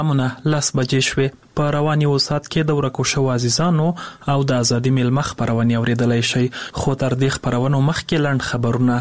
امونه 10 بجې شوې. په رواني وسات کې د ورکو شو عزیزانو او د ازادي میلمه خبرونه اوریدلای شي. خو تر دې خبرونو مخکې لاند خبرونه.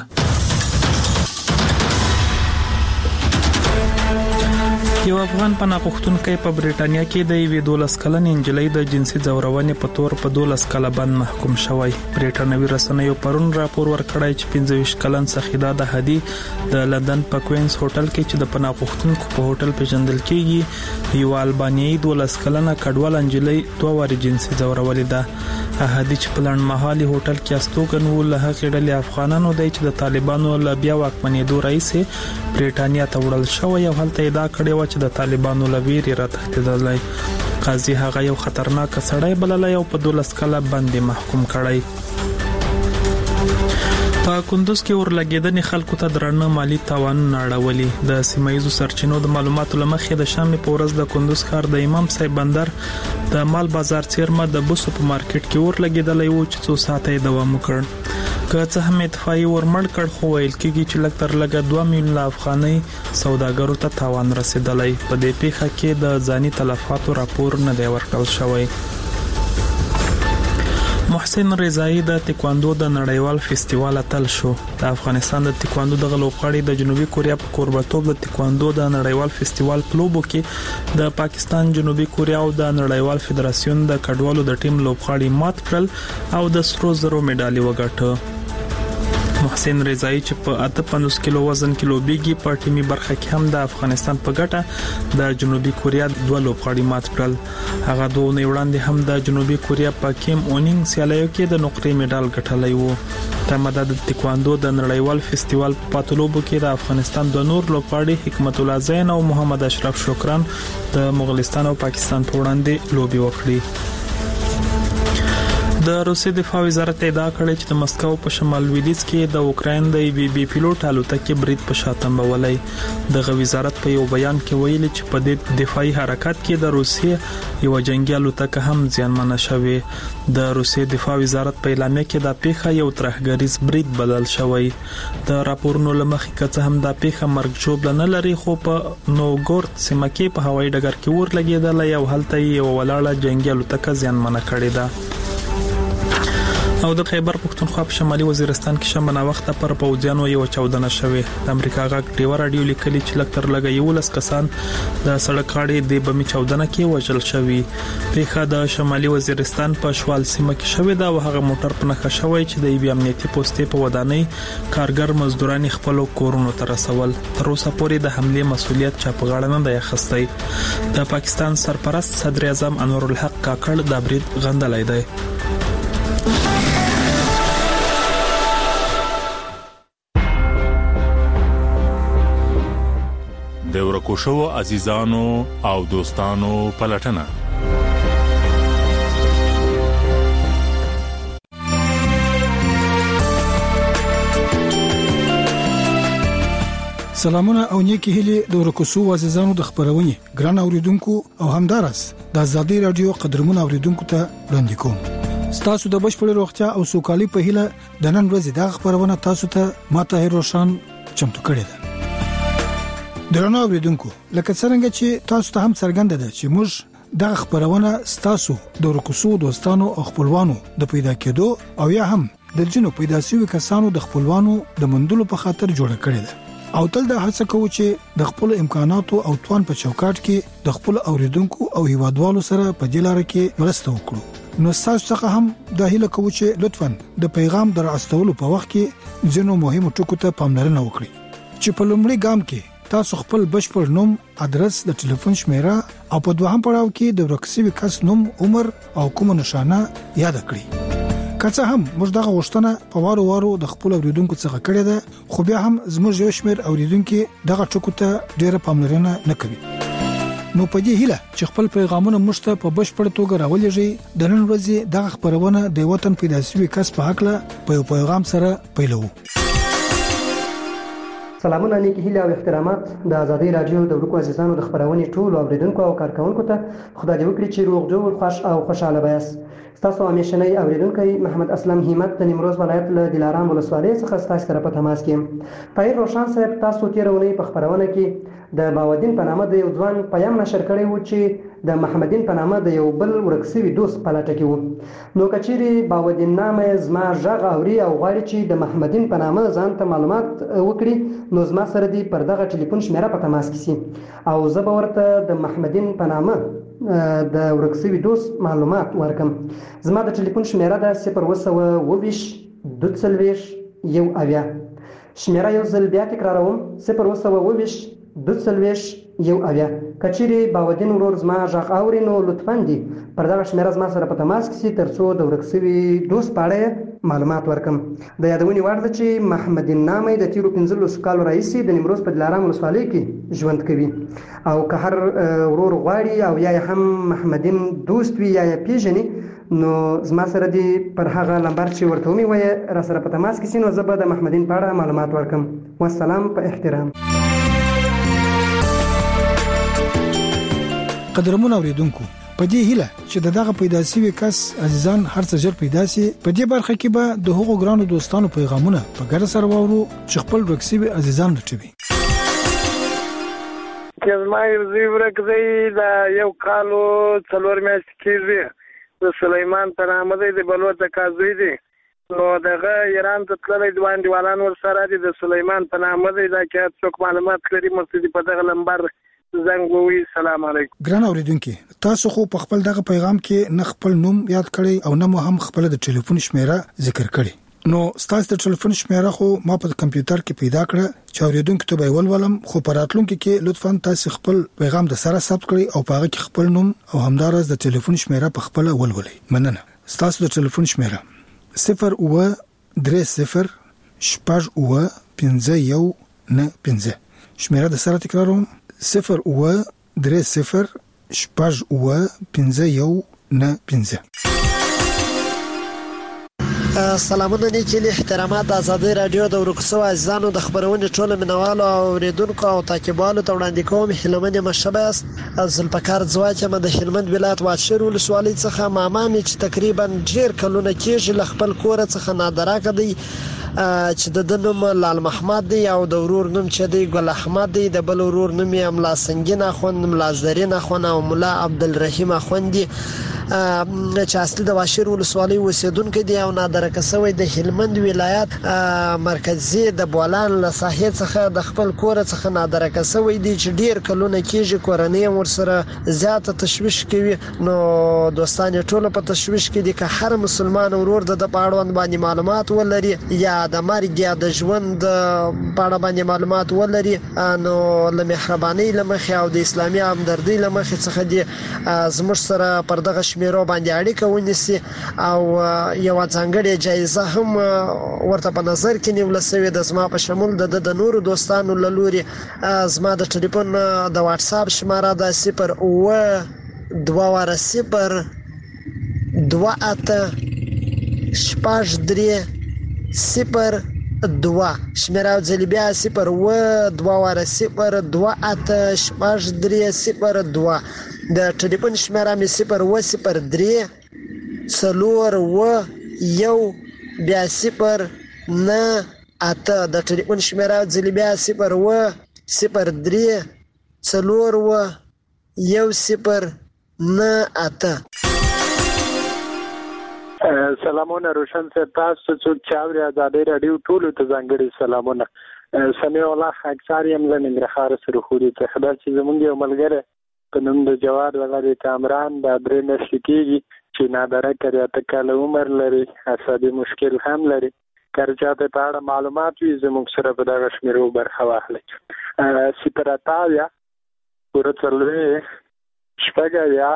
یو افغان پناه غوښتونکی په بریټانیا کې د یوې 12 کلنې نجلۍ د جنسي ځورونې په تور په 12 کاله باندې محکوم شوی. بریټانوي رسنیو پرون راپور ورکړی چې 25 کلن سخیدا د هدي د لندن په کوینز هوټل کې چې د پناه غوښتونکو په هوټل پیژندل کېږي یو البانیایي 12 کلنه کډوال نجلۍ 2 واري جنسي ځورولې ده. هدي چې په لړن مهالي هوټل کې استوګن و له هغې ډلې افغانانو دی چې د طالبانو له بیا واکمنېدو راځي بریټانیا ته وړل شوی او هلته ادعا کړې و چې د طالبانو له ویرې راتښتېدلی. قاضي هغه یو خطرناک سړی بللی او په 12 کاله باندې محکوم کړی. په کندوز کې ورلګیدنې خلکو ته درنه مالی تاوانونه اړولي. د سیمایي سرچینو د معلوماتو لمخې د شنبه په ورځ د کندوز ښار د امام صاحب بندر د مال بازار څیرمه د بوسو په مارکیټ کې ورلګیدلې و چې 2 ساعته دوام وکړ. که څه هم اتفاقي ورمړ کړ خو ویل کېږي چې لږ تر لږه 2 میلیون افغاني سوداګرو ته تاوان رسیدلی. په دې پیښه کې د ځاني تلفاتو راپور نه دی ورکړل شوی. محسن رضایی د تکواندو د نړیوال فستیوال اتل شو. د افغانستان د تکواندو د لوبغاړي د جنوبي کوریا په کوربتوب د تکواندو د نړیوال فستیوال په لوبو کې د پاکستان، جنوبي کوریا او د نړیوال فدراسیون د کډوالو د ټیم لوبغاړي مات کړل او د سرو زرو مډالي وګټه. محسن رضایی چې په 58 کیلو وزن کې لوبيږي په ټیمي برخه کې هم د افغانستان په ګټه د جنوبي کوریا 2 لوبغاړي مات کړل. هغه دوه نه وړاندې هم د جنوبي کوریا په کیم اونینګ سیالیو کې د نقرې مډال ګټلی وو. تماده د تکواندو د نړیوال فستیوال په پاتلوبو کې د افغانستان د نور لوبغاړي حکمت الله زین او محمد اشرف شکران د مغولستان او پاکستان په وړاندې لوبي وکړي. د روسي دفاع وزارت ادعا کړې چې د مسکو په شمال لویدیځ کې د اوکراین د بي پیلوټ الوتکې برید په شاتم بولای. د وزارت په یو بیان کې ویلي چې په دې دفاعي حرکت کې د روسیې یو جنگي الوتکه هم زیانمنه شوې. د روسي دفاع وزارت په اعلامیه کې د پیښه یو ترهګریز برید بدل شوی. د راپورونو لمخې کڅه هم د پیښه مرګ جوړ نه لري خو په نوګورد سیمه کې په هوایي ډګر کې ورلګیدل یو هلته یو ولاړه جنگي الوتکه زیانمنه کړې ده. او د خیبر پختونخوا په شمالي وزیرستان کې شمنه وخته پر پوځیانو یو چاودنه شوه. د امریکا غاک ډیو رادیو لیکلي چې لکتر لګي 11 کسان د سړک غاړې د بمي چاودنه کې وژل شوی. پیښه د شمالي وزیرستان په شوال سیمه کې شوې ده او هغه موټر په نخښه شوی چې د یو امنیتي پوسټې په ودانۍ کارګر مزدوران خپل کورونو ته رسول. تر اوسه پورې د حمله مسولیت چا په غاړه نه دی اخیستی. د پاکستان سرپرست صدر اعظم انور الحق کاکړ د برید غندلای دی. د ورکو شو عزیزانو او دوستانو پلټنه. سلامونه او نیکی هیله د ورکو شو عزیزانو د خبرونه ګران اوریدونکو او همدارس د ازادي رادیو قدرمن اوریدونکو ته وړاندې کوم. ستاسو د بشپړ روغتیا او سوکالي په هیله د نن ورځې د خبرونه تاسو ته ماته روشن چمتو کړی ده. درنو اوریدونکو لکه څنګه چې تاسو ته هم څرګنده ده چې موږ د خبرونه ستاسو د ورکوسو دوستانو او خپلوانو د پیدا کېدو او یا هم د جنو پیدا شوی کسانو د خپلوانو د مندلو په خاطر جوړه کړې ده او تل د هڅه کوو چې د خپل امکاناتو او توان په چوکاټ کې د خپل اوریدونکو او هیوادوالو سره په جلاره کې مرسته وکړو. نو تاسو څخه هم د هیله کوو چې لطفاً د پیغام در استولو په وخت کې جنو مهمو ټکو ته پاملرنه وکړئ چې په لومړي ګام کې تاسو خپل بشپړ نوم، ادرس، د ټلیفون شمیره او په دوهم پړاو کې د ورکسوي کس نوم، عمر او کومه نشانه یاد کړئ. که څه هم موږ دغه غوښتنه په وارو د خپل اوریدونکو څخه کړې ده خو بیا هم زموږ یو شمېر اوریدونکو دغه ټکو ته ډېره پاملرنه نه کوي. نو په دې هیله چې خپل پیغامونه موږ ته په بشپړ توګه راولېږي د نن ورځې دغه خبرونه د وطن پیدا شوی کس په حق له په پیغام سره پیلو. سلامونه نیکی هیله او احترامات د ازادي رادیو د ورکو عزیزانو د خبرونې ټول اوریدونکو او کارکونکو ته خدای دې وکړي چې روغ جوړ خوش او خوشاله وایاست. تاسو همیشنۍ اوریدونکي محمد اسلم همت د نیمروز ولایت له دلارام ولسوالۍ څخه تاسو سره په تماس کې. پیر روشن صاحب تاسو تیرونی په خبرونه کې د باودین په نامه د یو ځوان پیام نشر کړی و چې د محمدین په نامه د یو بل ورک شوي دوست په لټه کې و. نو که چیرې باودین نامه زما غږ اوري او غواړي چې د محمدین په نامه ځان ته معلومات وکړي نو زما سره دی پر دغه ټلیفون شمیره په تماس کې سي او زه به ورته د محمدین په نامه د ورک شوي دوست معلومات ورکم. زما د ټلیفون شمیره ده 020 22 1 شمیره یو ځل بیا تکراروم 020 22 1 کچيري باودین ورور زما غږ اوري نو لطفاً دي پر دغه شمیره زما سره په تماس کې سي ترڅو د ورک شوي دوست په اړه معلومات ورکم. د یادونې وړ ده چې محمدین نامه د تیرو 15 کالو راهیسې د نیمروز په دلارام ولسوالۍ کې ژوند کوي او که هر ورور غواړي او یا هم محمدین دوست وي یا پیژني نو زما سره دی پر هغه نمبر چې ورته ومي وایي را سره په تماس کې سي نو زه به د محمدین په اړه معلومات ورکم. والسلام په احترام. قدرمن اوریدونکو په دې هیله چې دغه پیدا شوی کس عزیزان هر څه ژر پیدا شي په دې برخه کې به د هغو ګرانو دوستانو پیغامونه په ګډه سره واورو چې خپل ورکسي عزیزان لټوي. کله زه ورکځي دا یو کالو څلور میاشتې کېږي د سلیمان په نامه دی د بلوچ کازوی دی نو دغه ایران ته تللی دوان دیوالان ورسره دي د سلیمان په نامه دی دا کې څوک معلومات لري مرتدي په دغه نمبر زنګ ووي. سلام علیکم. ګران اوریدونکو تاسو خو په خپل دغه پیغام کې نه خپل نوم یاد کړی او نه مو هم خپل د ټلیفون شمیره ذکر کړی نو تاسو د ټلیفون شمیره خو ما په کمپیوټر کې پیدا کړه چې اوریدونکو ته به ولولم خو په راتلونکو کې لطفاً تاسو خپل پیغام د سره ثبت کړئ او په هغه کې خپل نوم او همدارس د ټلیفون شمیره په خپل ولولئ. مننه. تاسو د ټلیفون شمیره 030 شپږ 5 شمیره د سره تکراروم 030 شپږ 5 سلامونه نیکي احترامات د آزادۍ رادیو د ورکسو عزیزانو د خبرونې ټول منوالو او اوریدونکو او تعقیبالو ته وړاندې کوم هلمند مشبه است زلپکار ځواک ما د هلمند ولایت واشر ولسوالۍ څخه ماما می چې تقریبا ډیر کلونه کېږي خپل کور څخه نادراکه دی چې د نوم لال محمد دی او د ورور نوم چې دی ګل احمد دی د بل ورور نوم یې املا سنگین اخوند ملا زرین اخوند او مولا عبدالرحیم اخوند دی چې اصل د واشر ولسوالۍ اوسیدونکو دی او نادرکه سوی د هلمند ولایت مرکزی د بولان له ساحې څخه د خپل کور څخه نادرکه سوی دی چې ډیر کلونه کېږي کورنۍ ورسره زیاته تشویش کوي نو دوستان ټول په تشویش کې دي که هر مسلمان ورور د پاړوند باندې معلومات ولري یا د مرګ یا د ژوند په اړه باندې معلومات ولري نو له مهرباني لمخې او د اسلامي همدردی لمخې څخه دي زموږ سره پر دغه شمیرو باندې اړیکه ونیسي او یو ځانګړې جایزه هم ورته په نظر کې نیول شوې د زما په شمول د نورو دوستانو له لوري زما د ټلیفون د واتس اپ شماره ده 0 شمیره ځلبیا 0 د ټلیفون شمیره می 0 بیا 0 نه اته د ټلیفون شمیره ځلبیا 0 نه اته. سلامونه روشن صاحب تاسو چې چاوري آزادۍ رادیو ټول ته ځانګړي سلامونه. سمي الله اکثر یم له ننګرهار سره خو دې ته خدای چې زمونږ یو ملګری په نوم د جوار دغه کامران د درې میاشتې کېږي چې نادره کړی اته کاله عمر لري عصبي مشکل هم لري که چاته په اړه معلومات وي زموږ سره په دغه شمیرو برخه واخلئ 0 پوره څلوېښت شپږ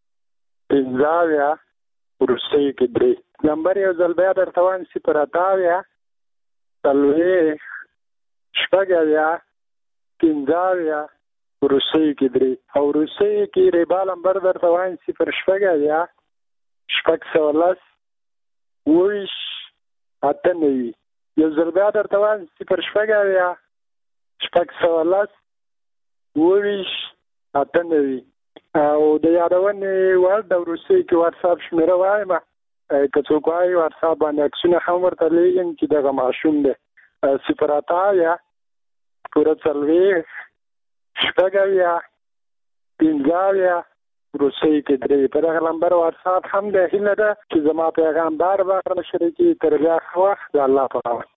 50 ورسته کې درې نمبر یو ځل بیا درته وایم 0 څلوېښت شپږ 50 ورسته کې درې او ورسته کې ریبا نمبر درته وایم 0 شپږ 19 اته نوي یو ځل بیا درته وایم 0 شپږ 19 اته نوي او د یادونې وړ د روسي کې واتس اپ شمیره وایم که څوک وایي واتس اپ باندې عکسونه هم ورته لیږم چې دغه ماشوم دی 0 پوره څلوېښت شپږاویا 15 روسي کې درې په دغه نمبر واتساپ هم د هیله ده چې زما پیغام بار شریکي تر بیا وخت د الله په امان.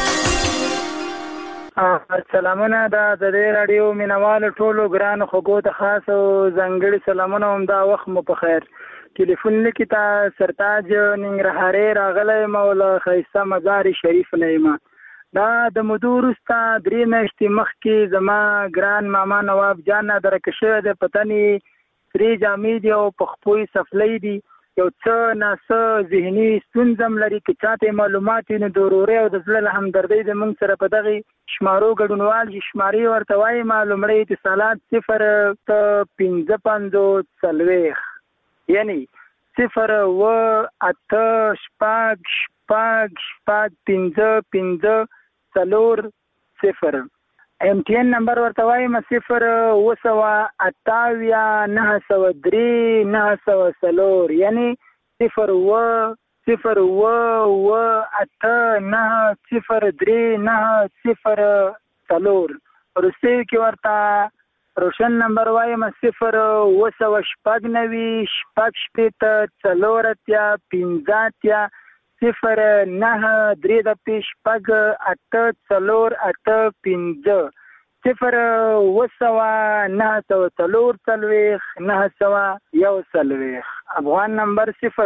سلامونه د دې رادیو مینوالو ټولو ګران خوګو ته خاص او ځانګړي سلامونه هم دا وخت مو په خیر. ټلیفون لیکي تا سرتاج ننګرهاري راغلی مولا خیسته مزار شریف نیمه. دا د مدورستا درې میاشتې مخکې زما ګران ماما نواب جان درکه شوی د پتنی سری جامې دی او پخپوی سفلی دی یو څه ناسه ذهني ستونزم لري که چاته معلومات نه ضروري او د زړه همدردی د موږ سره په دغه شمارو ګډونوال شماري ورته وایي معلومړی اتصالات 055 یعنی 0 MTN نمبر ورته وایم 02893 یعنی 02893 روسي کې ورته روشن نمبر وایم 0 افغان نمبر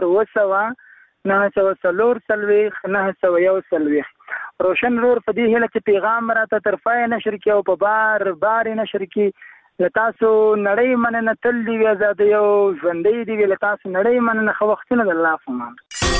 0 روشن رور په دې هله چې پیغام راته طرفای نشر کې او په بار نشر کې لتاسو نړۍ مننه تل دی آزاد یو ژوندۍ دی لتاسو نړۍ مننه خو وختونه د الله فمان.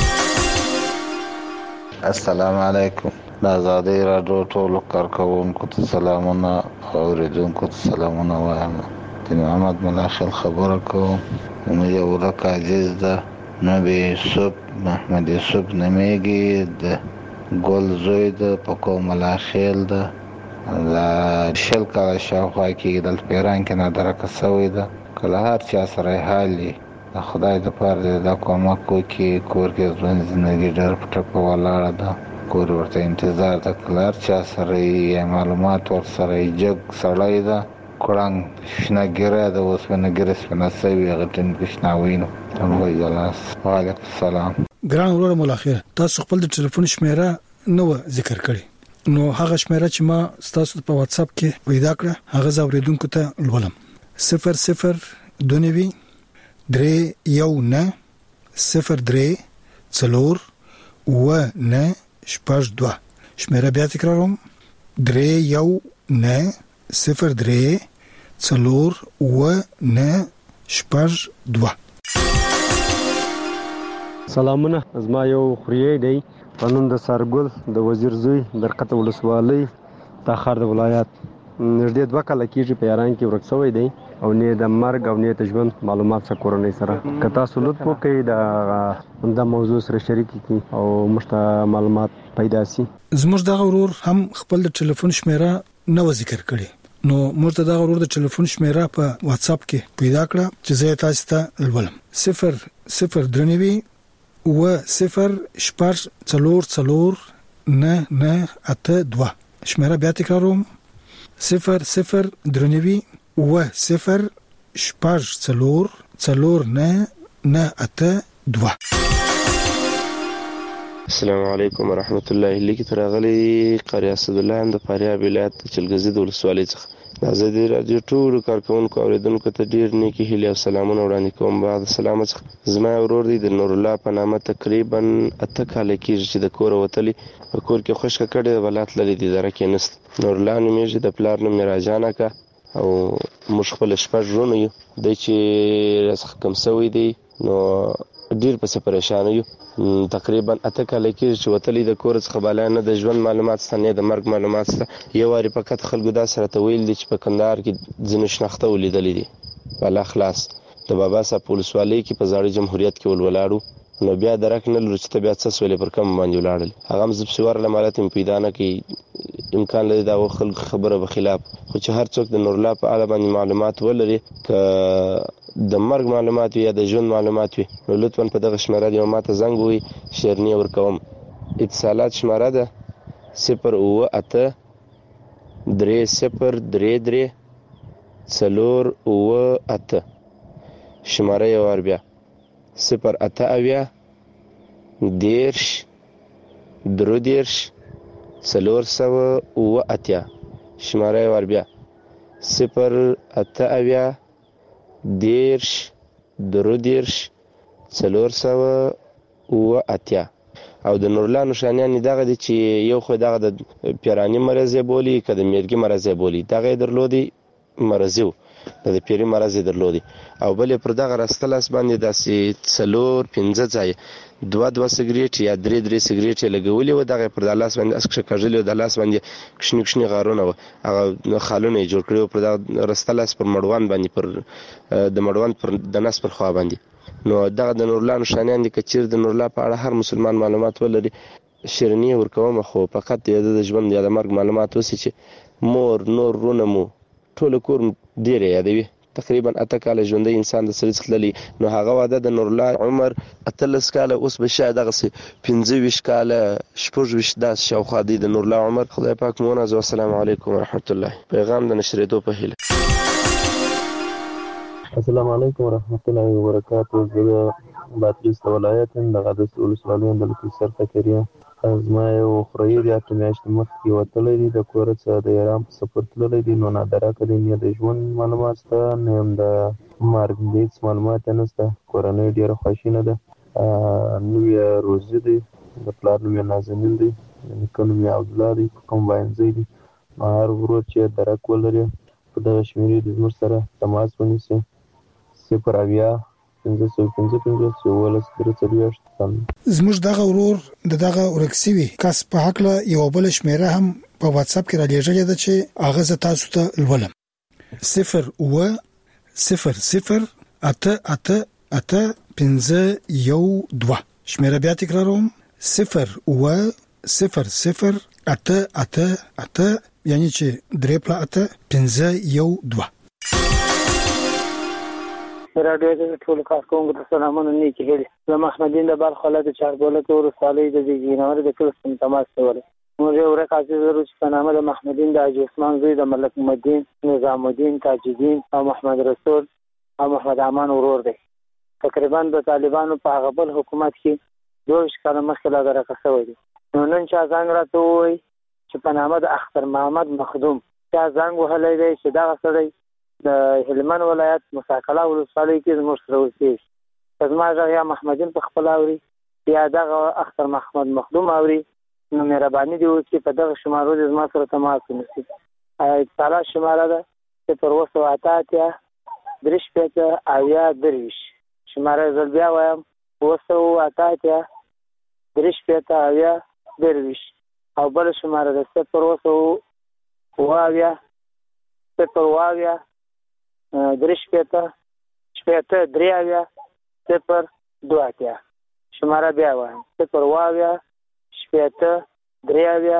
السلام علیکم. د آزادۍ راډیو ټولو کارکوونکو ته سلامونه او اوریدونکو ته سلامونه وایم. د محمد ملاخل خبره کوم. نو یو ورک عزیز ده نبی یوسف محمد یوسف نمیږي د ګل زوی ده په کوم ملاخل ده دا شل کاله شاوخوا کې د پیران کې نادرکه سوی ده کله هر چا سره حالي خدای د پاره د کومک کوي کور کې ځوان زندگی ډېر پټه په ولاړه ده کور ورته انتظار د کلار چا سره معلومات ور سره جګ سړی ده کورنګ شنګره د وسونه ګرس نه سوي غټن بشناوینو الله یلاس. وعلیکم السلام. ګران ورور ملاخر تاسو خپل د ټلیفون شمیره نو ذکر کړی نو هغه شمیره چې ما تاسو په واتس اپ کې پیدا کړه هغه زوریدونکو ته لولم 0029 درې یو نه 03 څلور و نه شپږ 2 شمیره بیا تکراروم درې یو نه 03 څلور و نه شپږ 2. سلامونه زما یو خوري دی قانون د سرګل د وزیر زوی برکت ولسوالۍ تاخر د ولایت نږدې 2 کال کېږي په یاران کې ورک شوی دی او نه د مرګ او نه د ژوند معلومات څخه کورنۍ سره که تاسو لطف وکړئ د موضوع سره شریک کړئ او مشته معلومات پیدا شي. زموږ دغه ورور هم خپل د ټلیفون شمیره نو ذکر کړي نو موږ ته دغه ورور د ټلیفون شمیره په واتس اپ کې پیدا کړه چې زه تاسو ته لولم 0 و 0 شپږ څلور نه 2 شمیره بیا تکراروم 0 و 0 شپږ څلور نه 2. السلام علیکم ورحمت الله. لیکي ترغلي قاری اسد الله هم د فاریاب ولایت چلګزي د ولسوالۍ څخه د آزادۍ راډیو ټولو کارکوونکو اوریدونکو ته ډیر نیکی هیله او سلامونه وړاندې کوم. بعد سلام څخه زما ورور دی د نور الله په نامه تقریبا 8 کال کېږي چې د کور وتلی په کور کې خوشک کړي ولات لري د درکې نست نور الله نومېږي د پلار نوم راجانه کا او مش خپل شپږ ژوند یو د چې رسخ کم سوی دی نو ډیر په پریشان یو تقریبا 8 کال کې چې وتلی د کور څخه بالا نه د ژوند معلومات ستنه د مرګ معلومات ست یو واری فقط خلکو دا سره تویل دي چې په کندهار کې ځنه شناخته ولیدلې دي والا خلاص د بابا صاحب پولیسوالۍ کې په ځاړي جمهوریت کې ولولاړو نو بیا درک نه لري چې بیا څه سولې پر کم باندې ولاړل هغه مزب سوار لمالات پیدا نه کی امکان لري دا خلک خبره به خلاف خو چې هر څوک د نور الله په اړه باندې معلومات ولري ک د مرګ معلومات یا د ژوند معلومات وي نو لطفا په دغه شمیره دی ماته زنګ وي شیرنی ورکوم اتصالات شمیره ده 0 و 8 3 0 3 3 څلور اوه اته شماره یو وار بیا 0 دیرش درو دیرش 408 شماره یو وار بیا 0 دیرش درو دیرش 408 او د نورلا نشانیان دغه دي چې یو خو دغه د پیرانی مرض بولی که د میرګي مرض بولی دغه درلودي مرزو د پیری مرز درلودي او بل پر دغه راستلاس باندې داسې 4-5 ځای 2 سیګریټ یا 3 سیګریټ لګولې و دغه پر د لاس باندې اسکه کړلې د لاس باندې کښنی غارونه هغه خالونه جوړ کړو پر د راستلاس پر مړوان باندې پر د مړوان پر د نس پر خوا باندې نو دغه د نورلا نشانیان دي کچیر د نورلا په اړه هر مسلمان معلومات ولري شیرنی ورکوم خو فقط د ژوند یا د مرګ معلومات وسی چې مور نور رونمو ټول کور ډیر یادوي تقریبا 8 کال ژوندۍ انسان د سره څخللی نو هغه واده د نورلا عمر 13 کال اوس به شاید دغه 15 کال 14 داس شاوخوا دی د نورلا عمر خدای پاک مونږ السلام علیکم ورحمت الله پیغام د نشریدو په هیله السلام علیکم ورحمت الله وبرکاته زه باتریس ولایت د غدس ولسوالیان د لکسر تکریه زما یو خوري د اټمیاشت مخکې وتلې دي د کورڅ د ایران په سفر تللې دي نو نادره کړي نه د ژوند معلومات ته نه هم د مارګ دیټس معلومات نه ست کورنۍ ډیره خوشینه ده نو یې روزي دي د پلان نو نازنین دي نکونو یې عبد الله دي کوم باندې دي هر ورو چې درک ولري په دغه شمیرې د زموږ سره تماس ونیسي 0 زموږ دغه ورور دغه ورکسوي کس په حق له یو بل شمیره هم په واتس اپ کې را لېږلې ده چې هغه ز تاسو ته لولم 0 شمیره بیا تکراروم 0 یعنی چې 3 راډیو د ټول کارکونکو ته سلامونه نیکی هیلې زه محمدین د بلخ ولایت چارګولت ورسالۍ د جینور د کلستون تماس کوله موږ یو ورکه عزیزو چې په نامه د محمدین د حاجي عثمان زوی د ملک الدین نظام الدین تاج الدین او محمد رسول او محمد امان ورور دی تقریبا د طالبانو په هغه بل حکومت کې 2 کال مخکې لا درکه شوی دی نو نن چې څنګه راته وای چې په نامه د اختر محمد مخدوم چې څنګه وهلې دی چې دا سړی د هلمند ولایت مساکله ولسوالۍ کې زموږ سره اوسېږي زما یا محمدین په خپل اوري یا دغه اختر محمد مخدوم اوري نو مهرباني دی چې په دغه شمارو د زما سره تماس ونیسي اتصال شماره ده 0 درش پېته اویا درویش شماره زل بیا وایم 0 درش پېته اویا درویش او بل شماره ده 0 درش پېته شپېته دریاویا 0 شماره بیا وایم 0 شپېته دریاویا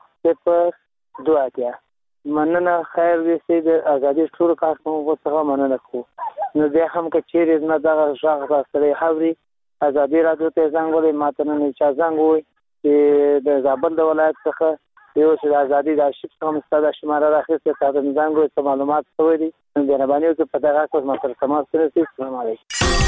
0 مننه خیر دې سي د ازادي ټول کارکونکو څخه مننه کوم نو بیا هم که چیرې نه دغه ژغ راستلې حوري ازادي رادیو ته زنګ ولې ماته نه چا زنګ وي چې د زابل د ولایت څخه یو چې ازادي د شپ څخه مستدا شماره راخسته تاسو زنګ وي څه معلومات شوي دي د ربانیو کې په دغه کوم مطلب تماس سره السلام علیکم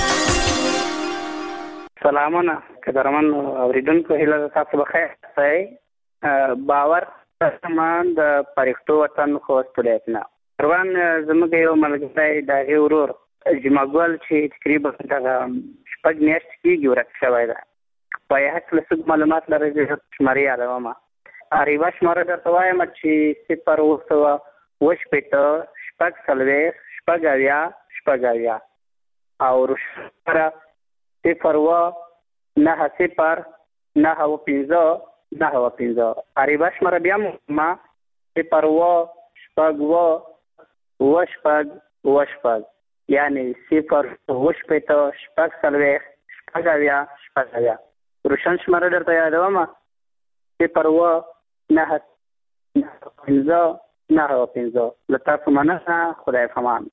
سلامونه قدرمن اوریدونکو هیله تاسو بخیر سي باور سامان د پرښتو وطن خوستلیت نه روان زموږ یو ملګری د غورور جمعګل چې تقریبا دغه شپږ میاشتې کېږي ورک شوی ده په هغه کې څه معلومات لري چې شماري علامه اریوا شماره درته وایم چې 0 او رشاره 0 اریوا شماره بیا ما 0 یعنی 0 روشن شماره درته یادوم 0 لطف مننه خدای فمان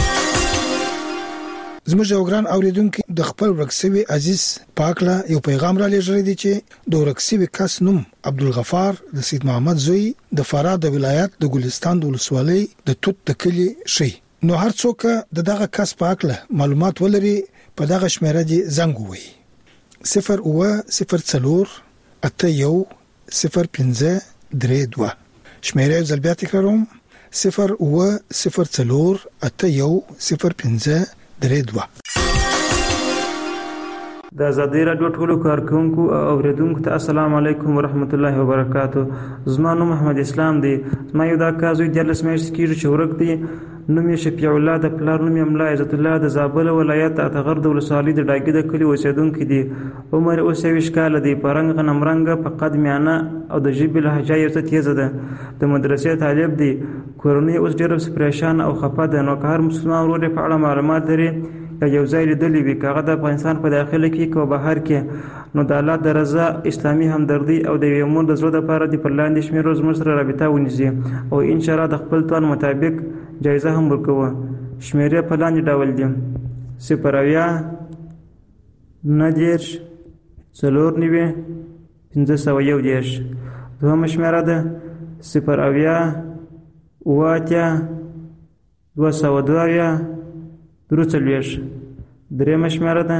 زموږ یو ګران اوریدونکو د خپل ورکسوي عزیز پاکلا یو پیغام را لېږلی دی چې د ورکسوي کس نوم عبدالغفار د سید محمد زوی د فراه د ولایت د ګلستان د ولسوالۍ د توت د کلی شي نو هر څوک د دغه کس په اړه معلومات ولري په دغه شمیره دي زنګ ووهي 08048101532 شمیره ځل بیا تکراروم 08048101532 د آزادۍ راډیو ټولو کارکونکو او اوریدونکو ته السلام علیکم ورحمت الله وبرکاتو. زما نوم محمد اسلام دی. زما یو دا کازوی د لسمیش کیږي چې ورک دی. نوم یې شفیع الله د پلار نوم یې ملا عزت الله د زابل ولایت اتغر د ولسوالۍ د ډاګي د کلی اوسیدونکو دی. عمر اوس 20 کال دی. پرنګ غنمرنګ په قد میانه او د ژبې لهجه یې تیزه ده. د مدرسې طالب دی. کورنۍ اوس ډېر پریشان او خفه ده. نو هر مسلمان ورور په اړه معلومات لري یو ځای لیدلی وي کاغه د افغانستان په داخله کې کو بهر کې نو د الله د رضا اسلامي همدردي او د یو مون د زړه لپاره د پرلاندې شمیرو زموږ سره رابطه ونیسي او ان شاء الله د خپل توان مطابق جایزه هم ورکوه. شمیرې په لاندې ډول دي 090 دوهم شمیره ده 0 202 درېمه شمیره ده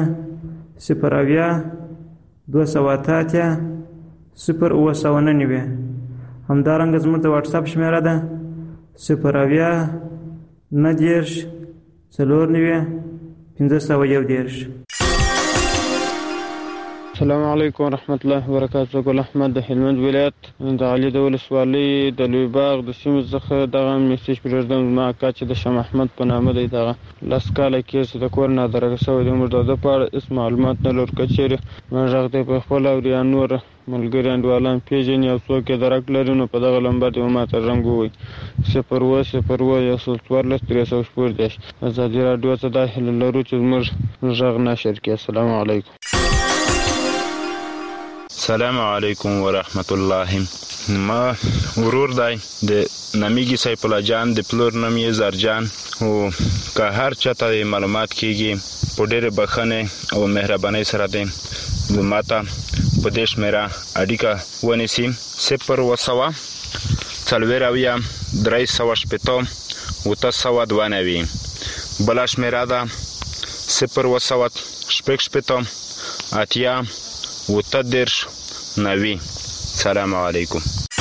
0 همدارنګه زموږ د واتس اپ شمیره ده 0 السلام علیکم ورحمت الله وبرکاتہ. ګل احمد د هلمند ولایت د علي د ولسوالۍ د لوی باغ د سیمې څخه دغه میسج پرېږدم. زما اکا چې د شاه محمد په نامه دی دغه 10 کاله کېږي د کور نه درګه شوی دی. موږ د ده په اړه هېڅ معلومات نه لرو. که چېرې موږ غږ دی په خپل او یا نور ملګري انډیوالان پېژني او څوک یې درک لري نو په دغه لمبر دې ماته رنګ ووایي 0 ازادي راډیو ته دا هیله لرو چې زموږ غږ نشر کړي. السلام علیکم. السلام علیکم ورحمت الله. ما ورور دی د نامیږي سیف الله جان د پلور نوم یې زرجان او که هر چاته معلومات کیږي په ډېرې بخښنې او مهربانۍ سره دی ماته په دې شمیره اړیکه ونیسي 0 بله شمیره ده 0 سلام علیکم.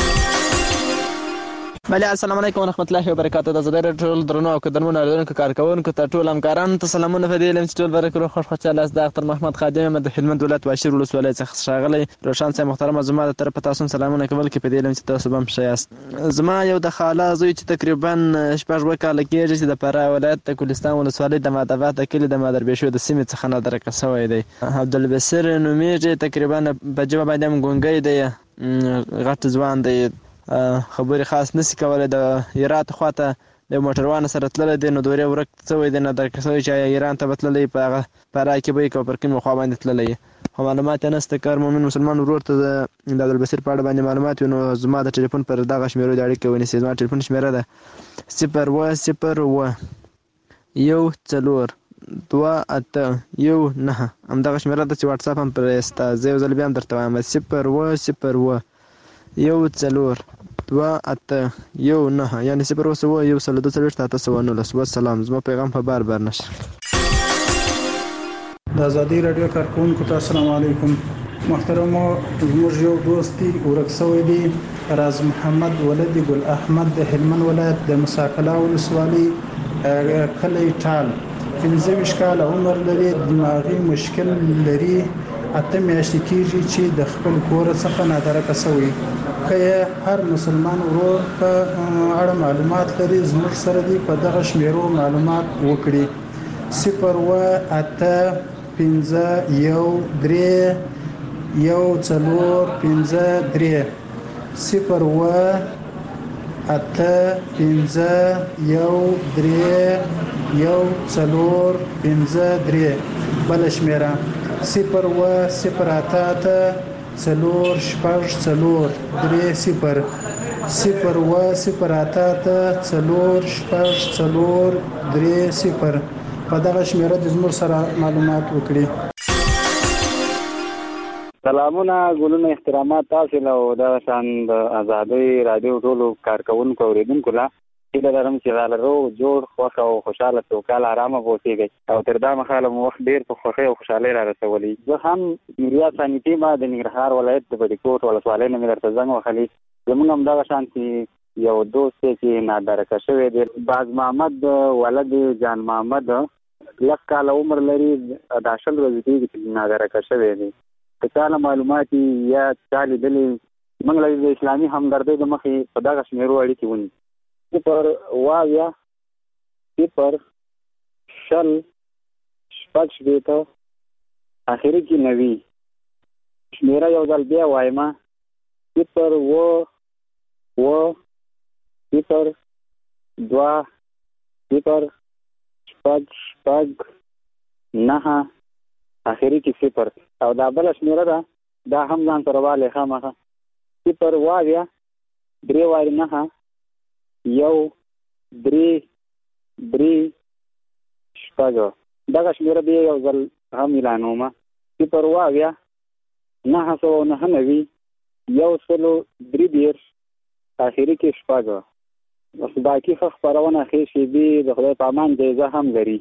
بله السلام علیکم ورحمت الله وبرکاتہ. د زړه ټول درنو او قدرمنو اوریدونکو کارکونکو ته ټول همکارانو ته سلامونه. په دې علم چې ټول برکو خوشاله است. د ډاکټر محمد خادم د هلمند ولایت واشیر ولسوالۍ څخه ښاغلی روشن صاحب محترم زما د طرف تاسو سلامونه کول کې په دې علم چې تاسو هم ښه یاست. زما یو د خاله زوی چې تقریبا 14 کاله کېږي چې د فراه ولایت د ګلستان ولسوالۍ د ماداباد د کلي د مادربېشو د سیمې څخه نه درکه شوی دی. عبدالبصیر نومیږي. تقریبا په ژبه باندې هم ګونګی دی. غټ ځوان دی. خبرې خاص نسی کولای. د هرات خواته د موټروان سره تللی دی نو دورې ورک شوی دی نه درک شوی چې ایران ته به تللی په هغه فراه کې به یې که پر کومې خوا باندې تللی خو معلومات یې نشته. که هر مؤمن مسلمان ورور ته د عبدالبصیر په اړه باندې معلومات وي نو زما د ټلیفون پر دغه شمیرو د اړیکې ونیسي. زما ټلیفون شمیره ده 010128119 همدغه شمیره ده چې واتس اپ هم پرې شته. زه یو ځل بیا هم درته وایم 010128119 یعنې 0101219. والسلام. زما پیغام په بار نشر. د آزادۍ راډیو کارکونکو ته السلام علیکم. محترمو زموږ یو دوست دی ورک شوی دی راز محمد ولد ګل احمد د هلمند ولایت د مساکلا ولسوالۍ کلی ټال 15 کاله عمر لري. دماغي مشکل لري. اته میاشتې کېږي چې د خپل کور څخه نادرکه شوی. که هر مسلمان ورور په اړه معلومات لري زموږ سره دی په دغه شمیرو معلومات وکړي 0101513 بل شمیره 0 په دغه شمیره د زموږ سره معلومات وکړي. سلامونه ګلونه احترامات تاسو له د شان د آزادۍ رادیو ټولو کارکونکو اوریدونکو لا چې لرم چې غالرو جوړ خوښ او خوشاله سوکاله آرامه اوسېږئ او تر دا مخاله مو وخت ډېر په خوښۍ او خوشحالۍ را رسولي. زه هم میریا ثاني ما د ننګرهار ولایت د بډیکوټ ولسوالۍ نه مې درته زنګ وهلی. زمونږ همدغه شانتې یو دوست دی چې نادرکه شوی دی، باز محمد ولد جان محمد، 10 کاله عمر لري، دا 10 ورځې کېږي چې نادرکه شوی دی. که چا له معلومات یا چا لیدلي موږ له د اسلامي همدردۍ د مخې په دغه شمېرو اړیکې ونیو. 0 0 شل شپږ شپېته اخري کې 90 شمېره یو ځل بیا وایم 0 0 0 2 0 شپږ شپږ 9 اخري کې 0 او دا بله شمېره ده دا هم ځان سره والی خامخه 0 3 9 1 3 3 شپږ. دغه شمېره بیا یو ځل هم اعلانومه 0 999 133 اخري کې 6. اوس باقي خبرونه ښې شېبې د خدای په امان جایزه هم لري.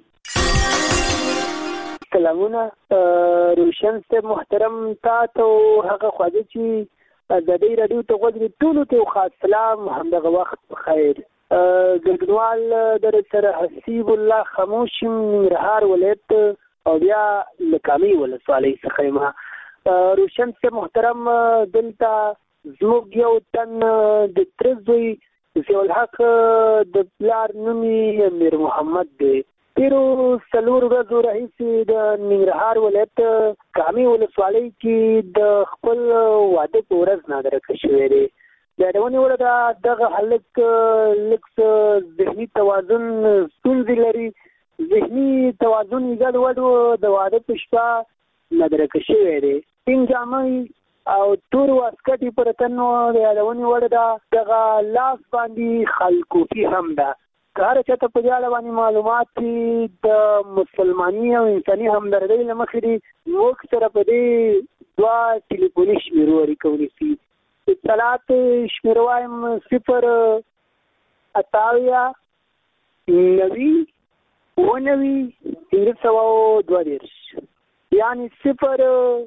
سلامونه روشن صاحب محترم، تاسو هغه خواږه چې د دې رادیو ته غوږ ټولو ته خاص سلام، همدغه وخت بخیر. ګډونوال در سره حسیب الله خاموش ننګرهار ولایت او بیا لکامي ولسوالۍ څخه ما روشن صاحب محترم، دلته زموږ یو تن د تره زوی ضیاءالحق د پلار نوم یې میر محمد دی. تیرو 4 ورځو راهیسې د ننګرهار ولایت کامي ولسوالۍ کې د خپل واده په ورځ نادرکه شوی دی. د یادونې وړ ده دغه هلک لږ ذهني توازن ستونزې لري، ذهني توازن یې ګډوډ د واده په شپه نادرکه شوی دی. سپین جامې او تور واسکټ پر تن د یادونې وړ ده دغه لاس باندې خلکوفي هم ده. که هر چاته په دې اړه باندې معلومات د مسلماني او انساني همدردۍ له مخې دي، موږ سره په دې 2 ټلیفوني شمېرو اړیکه ونیسي. اطلاعات شمېره وایم 0 58 90 522 یعنی 0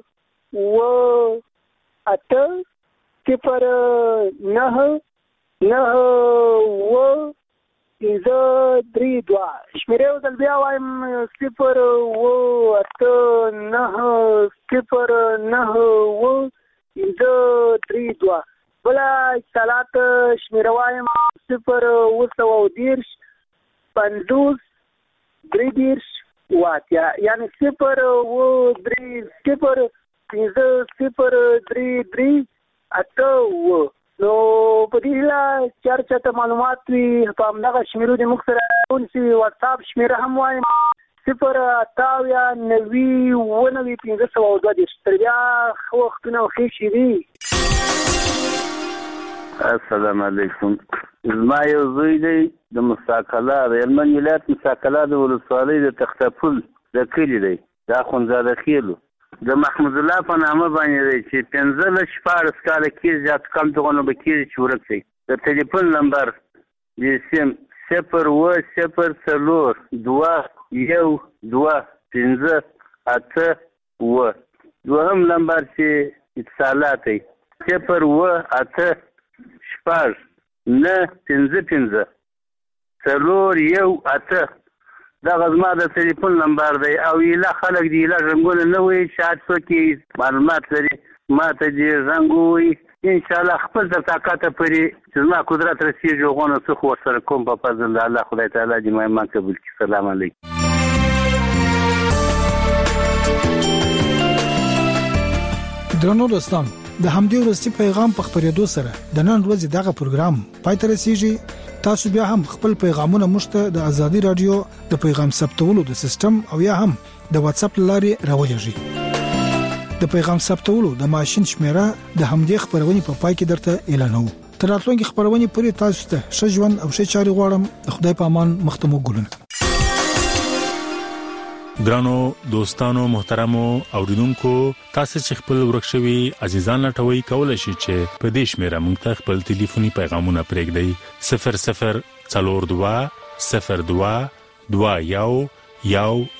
8 0 9 9 532 شمېره یو ځل بیا وایم 0 8 9 0 9 532. بله اتصالات شمېره وایم 0 910 50 33 واتیا یعنی 0 3 0 5 0 3 3 8. نو په دې هیله چې هر چاته معلومات وي په همدغه شمېرو د موږ سره ونیسي. واتساپ شمېره هم وایم 0 58 90 522. تر بیا ښه وختونه او ښې شېبې. السلام علیکم. زما یو زوی دی د مستقله د هلمند ولایت مستقله د ولسوالۍ د تختپل د کلي دی، دا اخندزاده خیلو د محمود الله په نامه باندې دی چې 15-14 کاله کېږي، زیات کم دغونه به کېږي چې ورک دی. د ټلیفون نمبر د سیم 0 0 4 2 1 2 5 8 دوهم نمبر چې اتصالات دی 0 8 7 9 5 5 4 1 8. دا غزما د ټلیفون نمبر دی او ایله خلک دی ایله رنګونه نه وي شاید څوک معلومات لري ما ته دې رنګ وي انشاءالله خپل تر طاقته پورې چې زما قدرت رسېږي هغونه څه خو ورسره کوم په فضل د الله خدای تعالی دې ما ایمان قبول کړي. سلام علیکم. درنو دوستان، د همدې ورځې پیغام په خبرېدو سره د نن ورځې دغه پروګرام پای ته رسیږي. تاسو بیا هم خپل پیغامونه مشته د ازادي رادیو د پیغام ثبتولو د سیستم او یا هم د واتس اپ لارې راوړئ. د پیغام ثبتولو د ماشين شمیره د همدې خبرونې په پای کې درته اعلانو. تر راتلونکي خبرونې پورې تاسو ته ښه ژوند او ښه چاري غواړم. خدای په امان. مختمو ګلونه. ګرانو دوستانو محترمو اوریدونکو، تاسو چې خپل ورکشوي عزیزان لټوي کولای شئ چې په دې شمیره مونږ ته خپل ټلیفوني پیغامونه پرېږدئ 00 420221